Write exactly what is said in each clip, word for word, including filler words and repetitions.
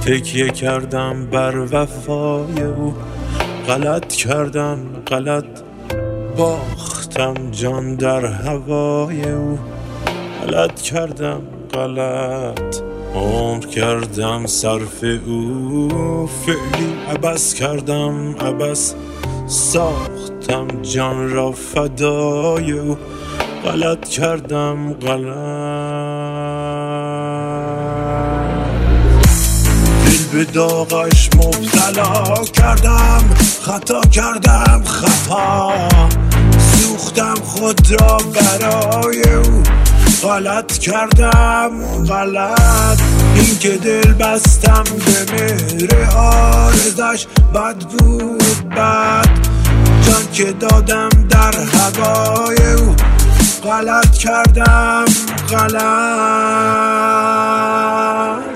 تکیه کردم بر وفای او، غلط کردم غلط باختم جان در هوای او، غلط کردم غلط عمر کردم صرف او، فعلی عبث کردم عبث ساختم جان را فدای او، غلط کردم غلط به داغش مبتلا کردم، خطا کردم خطا سوختم خود را برای او، غلط کردم غلط این که دل بستم به مهر آرزش، بد بود بد جان که دادم در هوای او، غلط کردم غلط.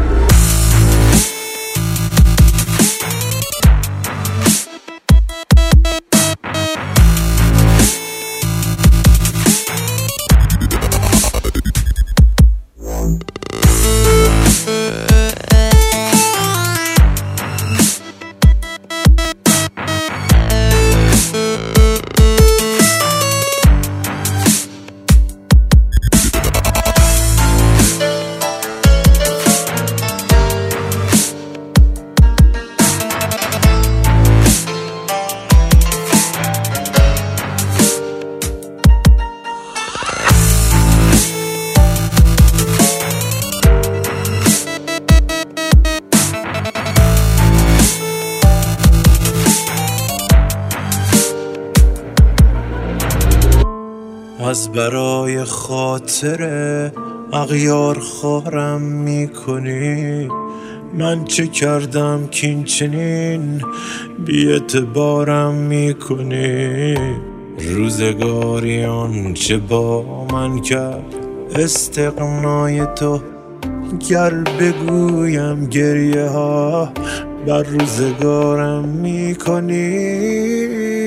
از برای خاطر اغیار خارم میکنی، من چه کردم که این چنین بی اعتبارم میکنی، روزگاری آنچه با من کرد استغنای تو، گر بگویم گریه ها بر روزگارم میکنی،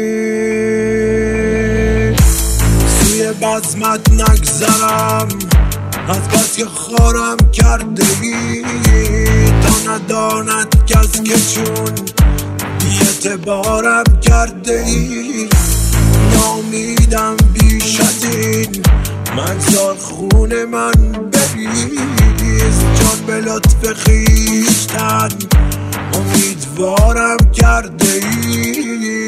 بزمت نگذرم از بس که خارم کرده ای، تا نداند کس که چون بی اعتبارم کرده ای، نامیدم بیش از این مگذار خون من بریز، جان به لطف خویشتن امیدوارم کرده ای.